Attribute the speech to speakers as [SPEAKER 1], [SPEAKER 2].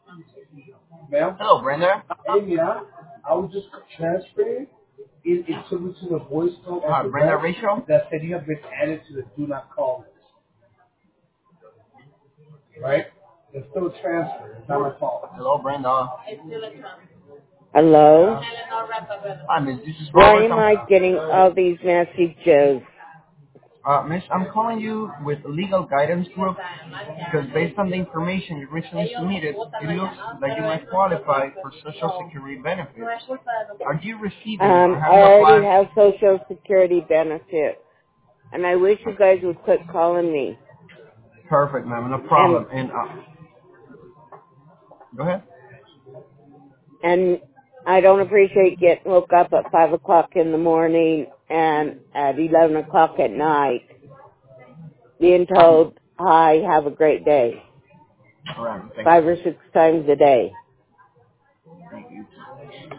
[SPEAKER 1] Ma'am?
[SPEAKER 2] Hello, Brenda.
[SPEAKER 1] Hey, yeah. I was just transferring. It took me to the voice note of
[SPEAKER 2] Hi,
[SPEAKER 1] the
[SPEAKER 2] Brenda
[SPEAKER 1] rep
[SPEAKER 2] Rachel.
[SPEAKER 1] that said you have been added to the do not call list. Right? It's still a transfer. It's not my fault.
[SPEAKER 2] Hello, Brenda.
[SPEAKER 3] Hello?
[SPEAKER 2] Hi, Miss. This is
[SPEAKER 3] Why
[SPEAKER 2] Robert.
[SPEAKER 3] am I getting all these messages?
[SPEAKER 2] Miss, I'm calling you with a legal guidance group because based on the information you recently submitted, it looks like you might qualify for Social Security benefits. Are you receiving or
[SPEAKER 3] I
[SPEAKER 2] have you
[SPEAKER 3] already
[SPEAKER 2] applied?
[SPEAKER 3] have Social Security benefits, and I wish you guys would quit calling me.
[SPEAKER 2] Perfect, ma'am. No
[SPEAKER 3] And
[SPEAKER 2] problem. And go ahead.
[SPEAKER 3] and I don't appreciate getting woke up at 5 o'clock in the morning and at 11 o'clock at night being told, hi, have a great day,
[SPEAKER 2] All right. Thank
[SPEAKER 3] 5 or 6 times a day.
[SPEAKER 2] you.